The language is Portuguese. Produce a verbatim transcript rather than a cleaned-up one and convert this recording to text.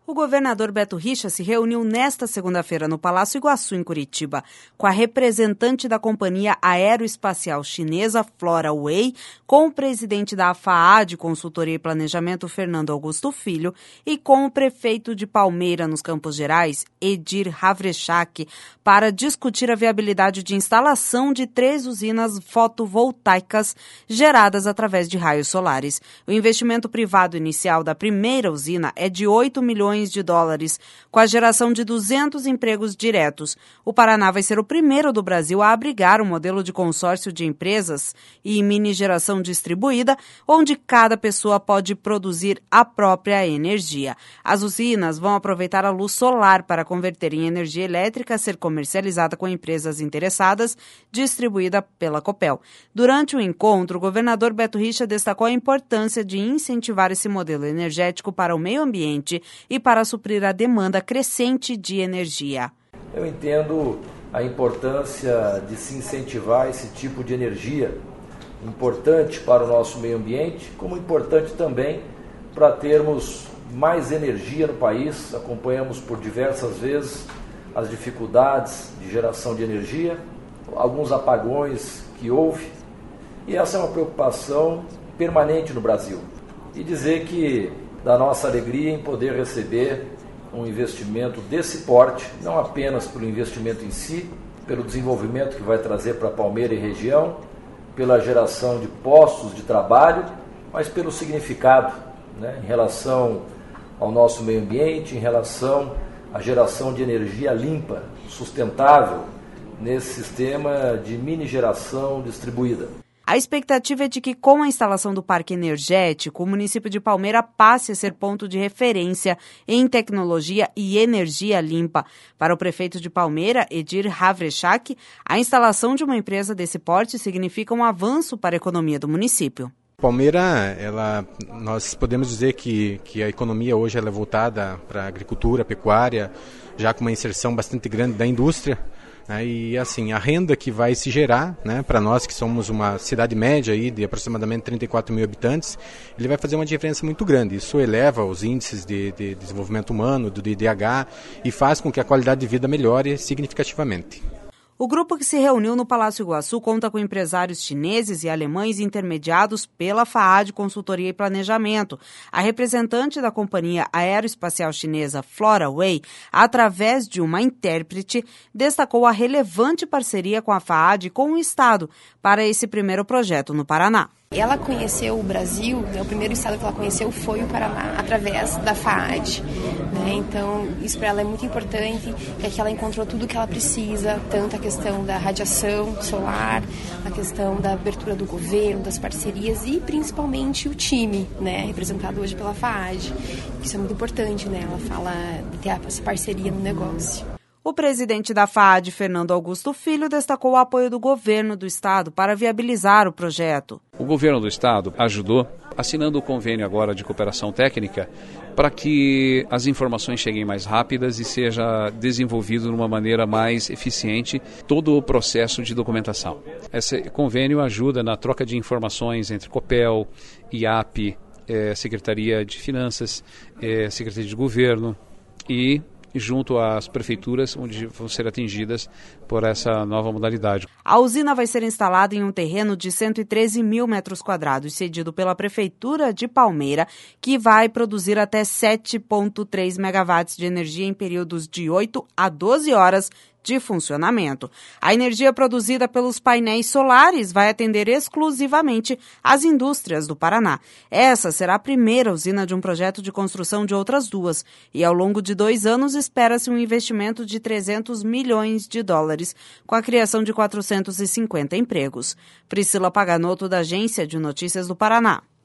O governador Beto Richa se reuniu nesta segunda-feira no Palácio Iguaçu, em Curitiba, com a representante da companhia aeroespacial chinesa FloraWay, com o presidente da AFAAD, Consultoria e Planejamento, Fernando Augusto Filho, e com o prefeito de Palmeira, nos Campos Gerais, Edir Havrechak, para discutir a viabilidade de instalação de três usinas fotovoltaicas geradas através de raios solares. O investimento privado inicial da primeira usina é de oito milhões de dólares, com a geração de duzentos empregos diretos. O Paraná vai ser o primeiro do Brasil a abrigar um modelo de consórcio de empresas e mini geração distribuída, onde cada pessoa pode produzir a própria energia. As usinas vão aproveitar a luz solar para converter em energia elétrica a ser comercializada com empresas interessadas, distribuída pela Copel. Durante o encontro, o governador Beto Richa destacou a importância de incentivar esse modelo energético para o meio ambiente e para suprir a demanda crescente de energia. Eu entendo a importância de se incentivar esse tipo de energia, importante para o nosso meio ambiente, como importante também para termos mais energia no país. Acompanhamos por diversas vezes as dificuldades de geração de energia, alguns apagões que houve, e essa é uma preocupação permanente no Brasil. E dizer que da nossa alegria em poder receber um investimento desse porte, não apenas pelo investimento em si, pelo desenvolvimento que vai trazer para Palmeira e região, pela geração de postos de trabalho, mas pelo significado, né, em relação ao nosso meio ambiente, em relação à geração de energia limpa, sustentável, nesse sistema de mini geração distribuída. A expectativa é de que, com a instalação do parque energético, o município de Palmeira passe a ser ponto de referência em tecnologia e energia limpa. Para o prefeito de Palmeira, Edir Havrechak, a instalação de uma empresa desse porte significa um avanço para a economia do município. Palmeira, ela, nós podemos dizer que, que a economia hoje ela é voltada para a agricultura, pecuária, já com uma inserção bastante grande da indústria. E assim, a renda que vai se gerar, né, para nós que somos uma cidade média aí de aproximadamente trinta e quatro mil habitantes, ele vai fazer uma diferença muito grande. Isso eleva os índices de, de desenvolvimento humano, do I D H, e faz com que a qualidade de vida melhore significativamente. O grupo que se reuniu no Palácio Iguaçu conta com empresários chineses e alemães intermediados pela AFAAD Consultoria e Planejamento. A representante da companhia aeroespacial chinesa FloraWay, através de uma intérprete, destacou a relevante parceria com a AFAAD e com o Estado para esse primeiro projeto no Paraná. Ela conheceu o Brasil, né, o primeiro estado que ela conheceu foi o Paraná, através da AFAAD. Né, então, isso para ela é muito importante, é que ela encontrou tudo o que ela precisa, tanto a questão da radiação solar, a questão da abertura do governo, das parcerias e principalmente o time, né, representado hoje pela AFAAD. Isso é muito importante, né, ela fala de ter essa parceria no negócio. O presidente da AFAAD, Fernando Augusto Filho, destacou o apoio do governo do estado para viabilizar o projeto. O governo do estado ajudou, assinando o convênio agora de cooperação técnica, para que as informações cheguem mais rápidas e seja desenvolvido de uma maneira mais eficiente todo o processo de documentação. Esse convênio ajuda na troca de informações entre Copel, I A P, eh, Secretaria de Finanças, eh, Secretaria de Governo e junto às prefeituras, onde vão ser atingidas por essa nova modalidade. A usina vai ser instalada em um terreno de cento e treze mil metros quadrados, cedido pela Prefeitura de Palmeira, que vai produzir até sete vírgula três megawatts de energia em períodos de oito a doze horas de funcionamento. A energia produzida pelos painéis solares vai atender exclusivamente as indústrias do Paraná. Essa será a primeira usina de um projeto de construção de outras duas, e ao longo de dois anos espera-se um investimento de trezentos milhões de dólares, com a criação de quatrocentos e cinquenta empregos. Priscila Paganoto, da Agência de Notícias do Paraná.